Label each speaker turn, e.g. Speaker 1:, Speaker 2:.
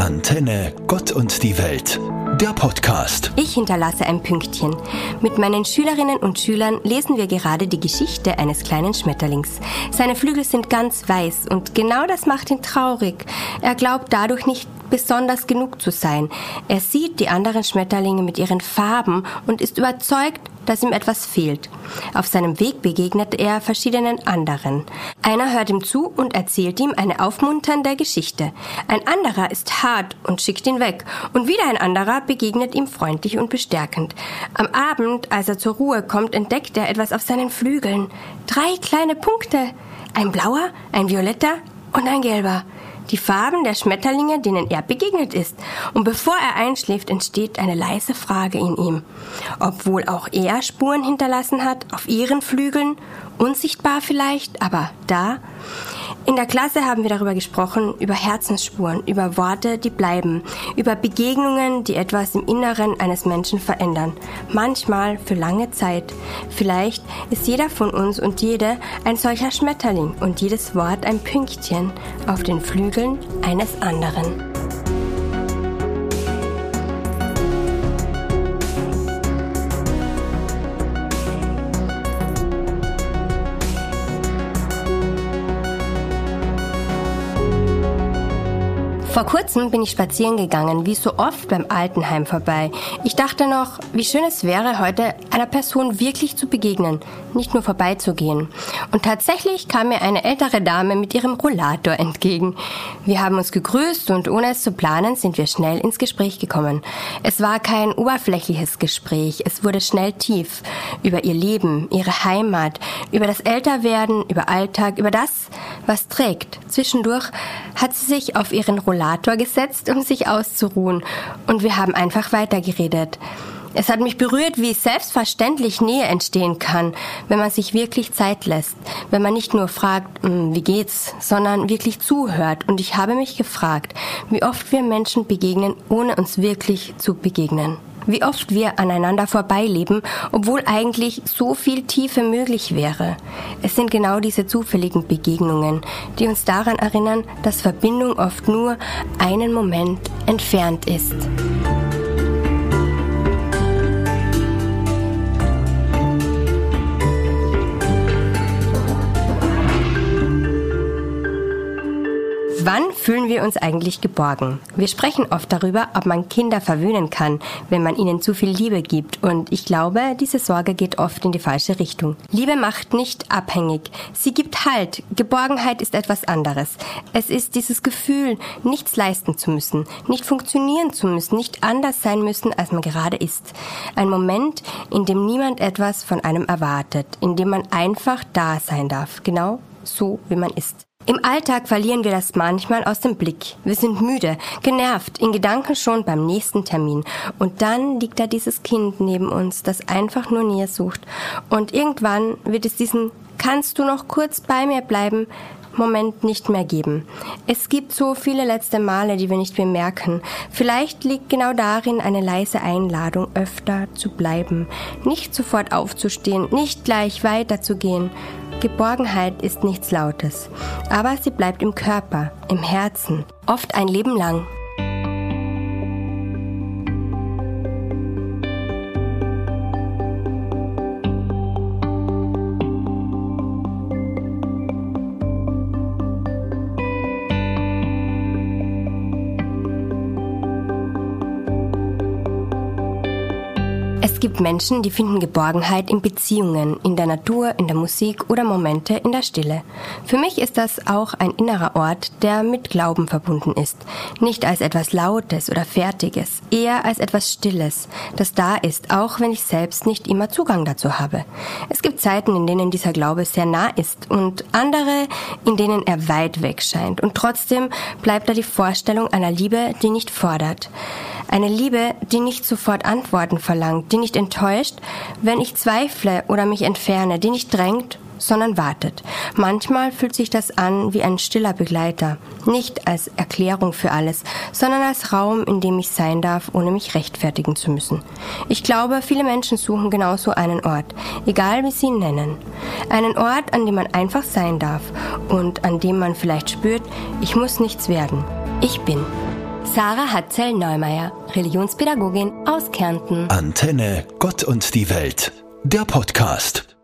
Speaker 1: Antenne Gott und die Welt, der Podcast.
Speaker 2: Ich hinterlasse ein Pünktchen. Mit meinen Schülerinnen und Schülern lesen wir gerade die Geschichte eines kleinen Schmetterlings. Seine Flügel sind ganz weiß und genau das macht ihn traurig. Er glaubt dadurch nicht besonders genug zu sein. Er sieht die anderen Schmetterlinge mit ihren Farben und ist überzeugt, dass ihm etwas fehlt. Auf seinem Weg begegnet er verschiedenen anderen. Einer hört ihm zu und erzählt ihm eine aufmunternde Geschichte. Ein anderer ist hart und schickt ihn weg. Und wieder ein anderer begegnet ihm freundlich und bestärkend. Am Abend, als er zur Ruhe kommt, entdeckt er etwas auf seinen Flügeln. 3 kleine Punkte. Ein blauer, ein violetter und ein gelber. Die Farben der Schmetterlinge, denen er begegnet ist. Und bevor er einschläft, entsteht eine leise Frage in ihm. Ob wohl auch er Spuren hinterlassen hat, auf ihren Flügeln, unsichtbar vielleicht, aber da. In der Klasse haben wir darüber gesprochen, über Herzensspuren, über Worte, die bleiben, über Begegnungen, die etwas im Inneren eines Menschen verändern. Manchmal für lange Zeit. Vielleicht ist jeder von uns und jede ein solcher Schmetterling und jedes Wort ein Pünktchen auf den Flügeln eines anderen. Vor kurzem bin ich spazieren gegangen, wie so oft beim Altenheim vorbei. Ich dachte noch, wie schön es wäre, heute einer Person wirklich zu begegnen, nicht nur vorbeizugehen. Und tatsächlich kam mir eine ältere Dame mit ihrem Rollator entgegen. Wir haben uns gegrüßt und ohne es zu planen, sind wir schnell ins Gespräch gekommen. Es war kein oberflächliches Gespräch, es wurde schnell tief. Über ihr Leben, ihre Heimat, über das Älterwerden, über Alltag, über das, was trägt. Zwischendurch hat sie sich auf ihren Rollator gesetzt, um sich auszuruhen. Und wir haben einfach weitergeredet. Es hat mich berührt, wie selbstverständlich Nähe entstehen kann, wenn man sich wirklich Zeit lässt. Wenn man nicht nur fragt, wie geht's, sondern wirklich zuhört. Und ich habe mich gefragt, wie oft wir Menschen begegnen, ohne uns wirklich zu begegnen. Wie oft wir aneinander vorbeileben, obwohl eigentlich so viel Tiefe möglich wäre. Es sind genau diese zufälligen Begegnungen, die uns daran erinnern, dass Verbindung oft nur einen Moment entfernt ist. Wann fühlen wir uns eigentlich geborgen? Wir sprechen oft darüber, ob man Kinder verwöhnen kann, wenn man ihnen zu viel Liebe gibt. Und ich glaube, diese Sorge geht oft in die falsche Richtung. Liebe macht nicht abhängig. Sie gibt Halt. Geborgenheit ist etwas anderes. Es ist dieses Gefühl, nichts leisten zu müssen, nicht funktionieren zu müssen, nicht anders sein müssen, als man gerade ist. Ein Moment, in dem niemand etwas von einem erwartet, in dem man einfach da sein darf, genau so, wie man ist. Im Alltag verlieren wir das manchmal aus dem Blick. Wir sind müde, genervt, in Gedanken schon beim nächsten Termin. Und dann liegt da dieses Kind neben uns, das einfach nur Nähe sucht. Und irgendwann wird es diesen "Kannst du noch kurz bei mir bleiben?" Moment nicht mehr geben. Es gibt so viele letzte Male, die wir nicht mehr merken. Vielleicht liegt genau darin eine leise Einladung, öfter zu bleiben, nicht sofort aufzustehen, nicht gleich weiterzugehen. Geborgenheit ist nichts Lautes, aber sie bleibt im Körper, im Herzen, oft ein Leben lang. Es gibt Menschen, die finden Geborgenheit in Beziehungen, in der Natur, in der Musik oder Momente in der Stille. Für mich ist das auch ein innerer Ort, der mit Glauben verbunden ist. Nicht als etwas Lautes oder Fertiges, eher als etwas Stilles, das da ist, auch wenn ich selbst nicht immer Zugang dazu habe. Es gibt Zeiten, in denen dieser Glaube sehr nah ist und andere, in denen er weit weg scheint. Und trotzdem bleibt da die Vorstellung einer Liebe, die nicht fordert. Eine Liebe, die nicht sofort Antworten verlangt, die nicht enttäuscht, wenn ich zweifle oder mich entferne, die nicht drängt, sondern wartet. Manchmal fühlt sich das an wie ein stiller Begleiter, nicht als Erklärung für alles, sondern als Raum, in dem ich sein darf, ohne mich rechtfertigen zu müssen. Ich glaube, viele Menschen suchen genauso einen Ort, egal wie sie ihn nennen. Einen Ort, an dem man einfach sein darf und an dem man vielleicht spürt, ich muss nichts werden. Ich bin. Sarah Hatzel-Neumeier, Religionspädagogin aus Kärnten.
Speaker 1: Antenne Gott und die Welt, der Podcast.